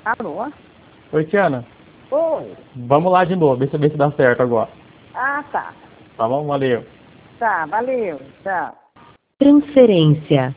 Alô? Oi, Tiana. Oi. Vamos lá de novo, ver se dá certo agora. Ah, tá. Tá bom? Valeu. Tá, valeu. Tchau. Transferência.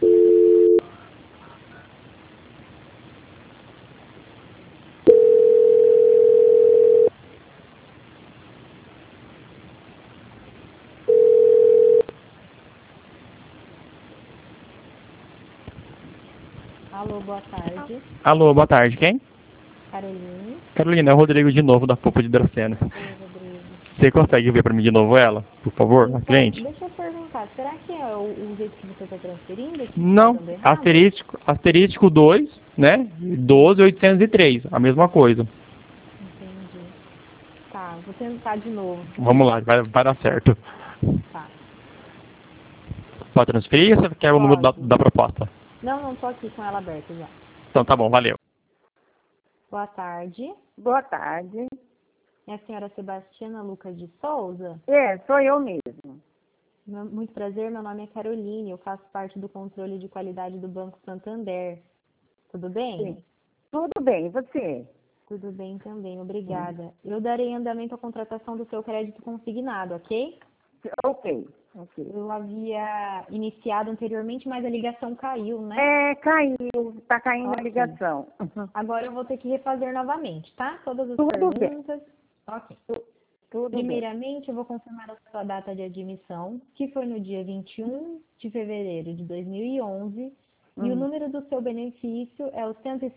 Alô, boa tarde. Alô, boa tarde. Quem? Caroline. Carolina, é o Rodrigo de novo, da Pupa de Dracena. Oi, Rodrigo. Você consegue ver pra mim de novo ela, por favor, a Então, cliente? deixa eu perguntar, será que é o jeito que você está transferindo que está Não, dando errado? asterístico 2, né? 12.803, a mesma coisa. Entendi. Tá, vou tentar de novo. Vamos lá, vai dar certo. Tá. Pode transferir ou você quer o número Pode. da proposta? Não tô aqui com ela aberta já. Então tá bom, valeu. Boa tarde. Boa tarde. É a senhora Sebastiana Lucas de Souza? É, sou eu mesmo. Muito prazer, meu nome é Caroline, eu faço parte do controle de qualidade do Banco Santander. Tudo bem? Sim. Tudo bem, e você? Tudo bem também, obrigada. Eu darei andamento à contratação do seu crédito consignado, ok? Ok. Eu havia iniciado anteriormente, mas a ligação caiu, né? É, caiu. Tá caindo a Ok. ligação. Agora eu vou ter que refazer novamente, tá? Todas as Tudo bem. perguntas. Ok. Tudo bem. Primeiramente, eu vou confirmar a sua data de admissão, que foi no dia 21 de fevereiro de 2011, e o número do seu benefício é o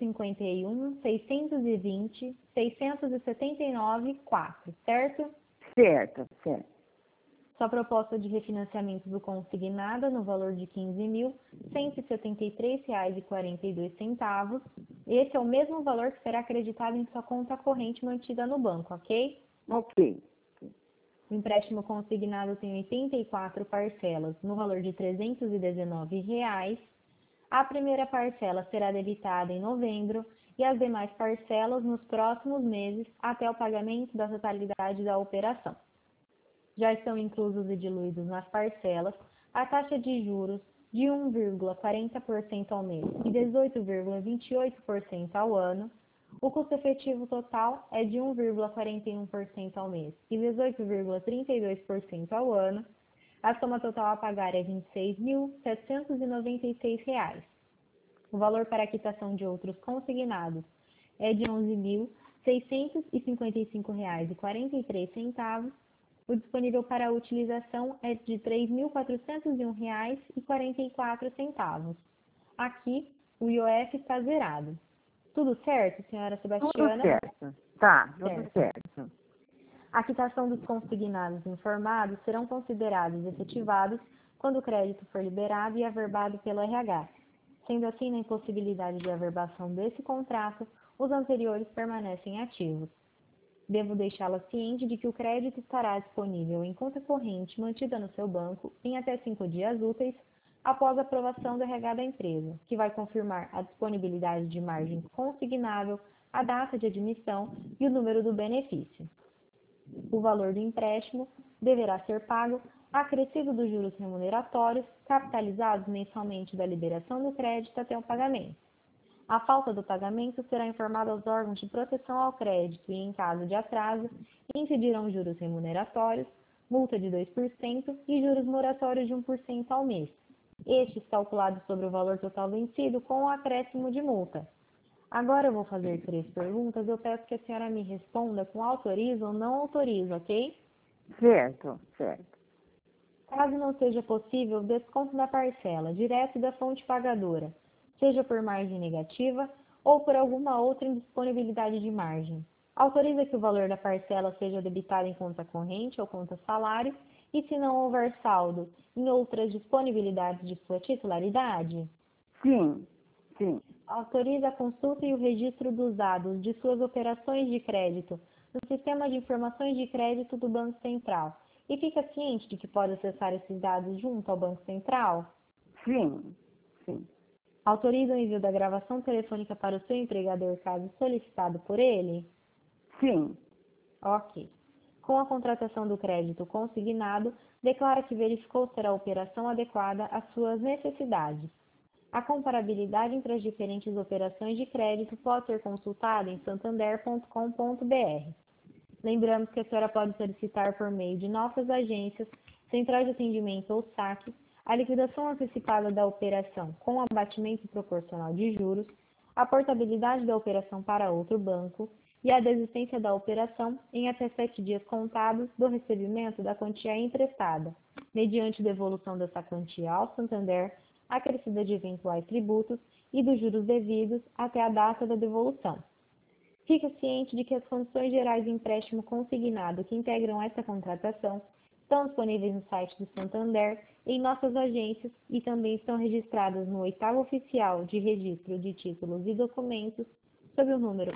151.620.679.4, certo? Certo. Sua proposta de refinanciamento do consignado no valor de R$ 15.173,42. Esse é o mesmo valor que será acreditado em sua conta corrente mantida no banco, ok? Ok. O empréstimo consignado tem 84 parcelas, no valor de R$ 319. A primeira parcela será debitada em novembro e as demais parcelas nos próximos meses até o pagamento da totalidade da operação. Já estão inclusos e diluídos nas parcelas a taxa de juros de 1,40% ao mês e 18,28% ao ano. O custo efetivo total é de 1,41% ao mês e 18,32% ao ano. A soma total a pagar é R$ 26.796. O valor para a quitação de outros consignados é de R$ 11.655,43. O disponível para a utilização é de R$ 3.401,44. Aqui, o IOF está zerado. Tudo certo, senhora Sebastiana? Tudo certo. Tá, tudo certo. A quitação dos consignados informados serão considerados efetivados quando o crédito for liberado e averbado pelo RH. Sendo assim, na impossibilidade de averbação desse contrato, os anteriores permanecem ativos. Devo deixá-la ciente de que o crédito estará disponível em conta corrente mantida no seu banco em até 5 dias úteis após a aprovação do RH da empresa, que vai confirmar a disponibilidade de margem consignável, a data de admissão e o número do benefício. O valor do empréstimo deverá ser pago acrescido dos juros remuneratórios, capitalizados mensalmente da liberação do crédito até o pagamento. A falta do pagamento será informada aos órgãos de proteção ao crédito e, em caso de atraso, incidirão juros remuneratórios, multa de 2% e juros moratórios de 1% ao mês. Estes calculados sobre o valor total vencido com o acréscimo de multa. Agora eu vou fazer 3 perguntas. Eu peço que a senhora me responda com autoriza ou não autoriza, ok? Certo. Caso não seja possível, desconto da parcela, direto da fonte pagadora, seja por margem negativa ou por alguma outra indisponibilidade de margem. Autoriza que o valor da parcela seja debitado em conta corrente ou conta salário e, se não houver saldo, em outras disponibilidades de sua titularidade? Sim. Autoriza a consulta e o registro dos dados de suas operações de crédito no Sistema de Informações de Crédito do Banco Central e fica ciente de que pode acessar esses dados junto ao Banco Central? Sim. Autoriza o envio da gravação telefônica para o seu empregador caso solicitado por ele? Sim. Ok. Com a contratação do crédito consignado, declara que verificou ser a operação adequada às suas necessidades. A comparabilidade entre as diferentes operações de crédito pode ser consultada em santander.com.br. Lembramos que a senhora pode solicitar por meio de nossas agências, centrais de atendimento ou saques, a liquidação antecipada da operação com abatimento proporcional de juros, a portabilidade da operação para outro banco e a desistência da operação em até 7 dias contados do recebimento da quantia emprestada, mediante devolução dessa quantia ao Santander, acrescida de eventuais tributos e dos juros devidos até a data da devolução. Fica ciente de que as condições gerais de empréstimo consignado que integram esta contratação estão disponíveis no site do Santander, em nossas agências e também estão registradas no 8º Oficial de Registro de Títulos e Documentos, sob o número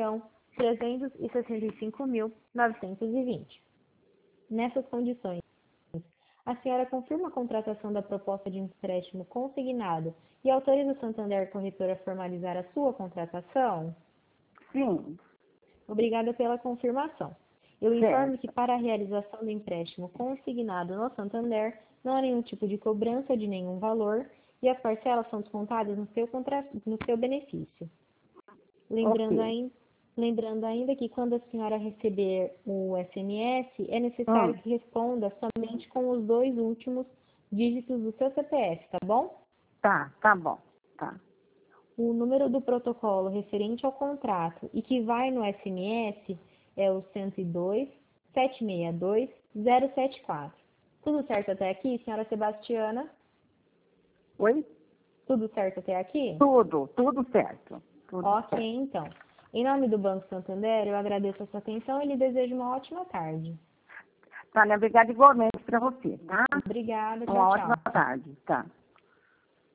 1.365.920. Nessas condições, a senhora confirma a contratação da proposta de empréstimo consignado e autoriza o Santander Corretora a formalizar a sua contratação? Sim. Obrigada pela confirmação. Eu Certo. informo que para a realização do empréstimo consignado no Santander, não há nenhum tipo de cobrança de nenhum valor e as parcelas são descontadas no seu benefício. Lembrando ainda que quando a senhora receber o SMS, é necessário que responda somente com os 2 últimos dígitos do seu CPF, tá bom? Tá bom. Tá. O número do protocolo referente ao contrato e que vai no SMS é o 102-762-074. Tudo certo até aqui, senhora Sebastiana? Oi? Tudo certo até aqui? Tudo certo. Tudo Ok, certo. então. Em nome do Banco Santander, eu agradeço a sua atenção e lhe desejo uma ótima tarde. Tá, né? Obrigada igualmente para você, tá? Obrigada, Uma tchau, ótima tchau. tarde, tá?